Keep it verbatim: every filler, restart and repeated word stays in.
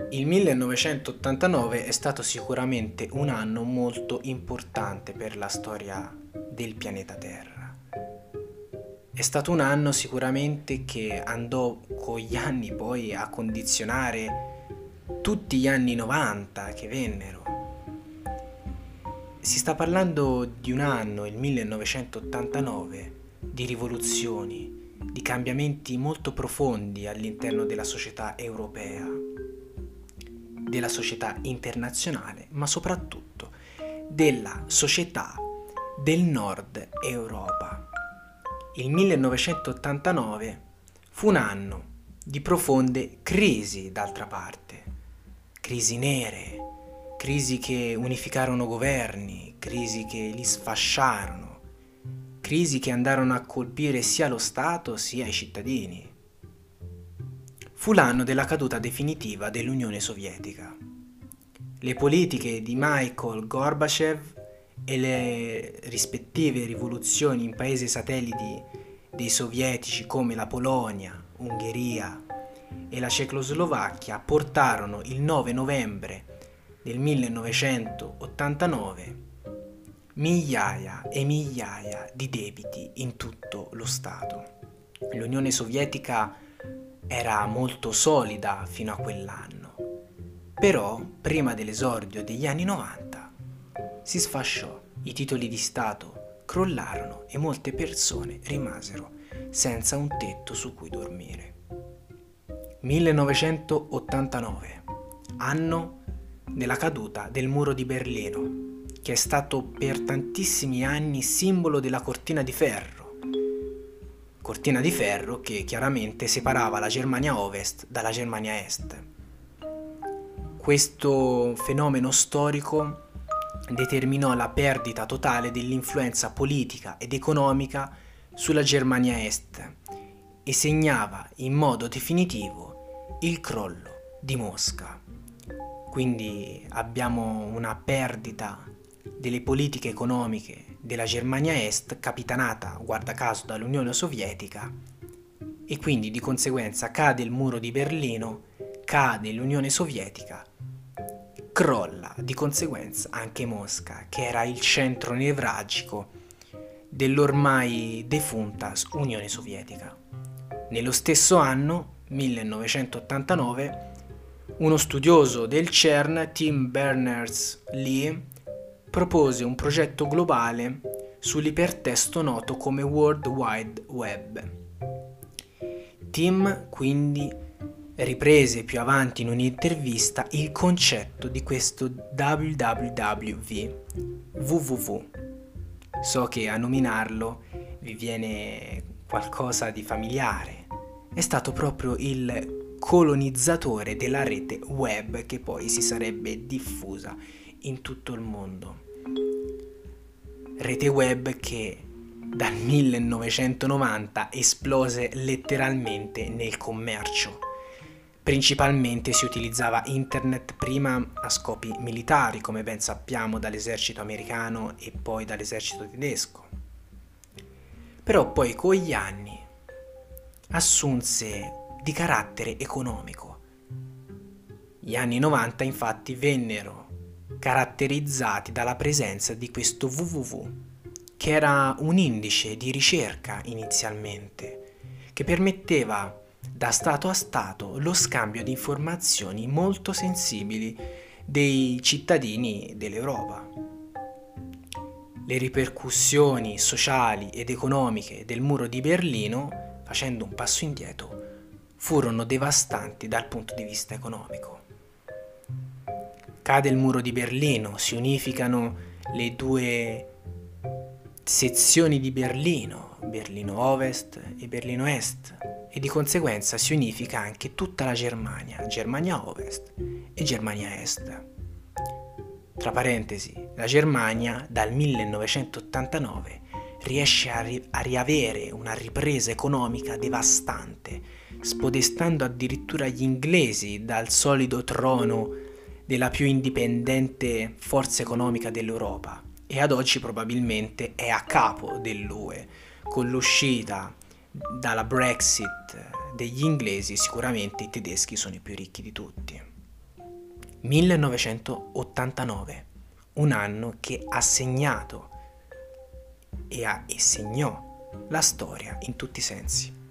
Il millenovecentottantanove è stato sicuramente un anno molto importante per la storia del pianeta Terra. È stato un anno sicuramente che andò con gli anni poi a condizionare tutti gli anni novanta che vennero. Si sta parlando di un anno, il millenovecentottantanove, di rivoluzioni, di cambiamenti molto profondi all'interno della società europea, della società internazionale, ma soprattutto della società del Nord Europa. Il millenovecentottantanove fu un anno di profonde crisi, d'altra parte, crisi nere, crisi che unificarono governi, crisi che li sfasciarono, crisi che andarono a colpire sia lo Stato sia i cittadini. Fu l'anno della caduta definitiva dell'Unione Sovietica. Le politiche di Mikhail Gorbachev e le rispettive rivoluzioni in paesi satelliti dei sovietici come la Polonia, Ungheria e la Cecoslovacchia portarono il nove novembre del millenovecentottantanove migliaia e migliaia di debiti in tutto lo Stato. L'Unione Sovietica era molto solida fino a quell'anno, però prima dell'esordio degli anni novanta si sfasciò, i titoli di Stato crollarono e molte persone rimasero senza un tetto su cui dormire. millenovecentottantanove, anno della caduta del muro di Berlino, che è stato per tantissimi anni simbolo della cortina di ferro. Cortina di ferro che chiaramente separava la Germania Ovest dalla Germania Est. Questo fenomeno storico determinò la perdita totale dell'influenza politica ed economica sulla Germania Est e segnava in modo definitivo il crollo di Mosca. Quindi abbiamo una perdita delle politiche economiche della Germania Est, capitanata, guarda caso, dall'Unione Sovietica, e quindi di conseguenza cade il muro di Berlino, cade l'Unione Sovietica, crolla di conseguenza anche Mosca, che era il centro nevralgico dell'ormai defunta Unione Sovietica. Nello stesso anno, millenovecentottantanove, uno studioso del CERN, Tim Berners-Lee, propose un progetto globale sull'ipertesto noto come World Wide Web. Tim quindi riprese più avanti in un'intervista il concetto di questo W W W, W W W. So che a nominarlo vi viene qualcosa di familiare. È stato proprio il colonizzatore della rete web che poi si sarebbe diffusa in tutto il mondo. Rete web che dal millenovecentonovanta esplose letteralmente nel commercio. Principalmente si utilizzava internet prima a scopi militari, come ben sappiamo, dall'esercito americano e poi dall'esercito tedesco. Però poi con gli anni assunse di carattere economico. Gli anni novanta infatti vennero caratterizzati dalla presenza di questo W W W, che era un indice di ricerca inizialmente, che permetteva da Stato a Stato lo scambio di informazioni molto sensibili dei cittadini dell'Europa. Le ripercussioni sociali ed economiche del muro di Berlino, facendo un passo indietro, furono devastanti dal punto di vista economico. Cade il muro di Berlino, si unificano le due sezioni di Berlino, Berlino Ovest e Berlino Est, e di conseguenza si unifica anche tutta la Germania, Germania Ovest e Germania Est. Tra parentesi, la Germania dal millenovecentottantanove riesce a, ri- a riavere una ripresa economica devastante, spodestando addirittura gli inglesi dal solido trono della più indipendente forza economica dell'Europa, e ad oggi probabilmente è a capo dell'U E. Con l'uscita dalla Brexit degli inglesi, sicuramente i tedeschi sono i più ricchi di tutti. millenovecentottantanove, un anno che ha segnato e, ha, e segnò la storia in tutti i sensi.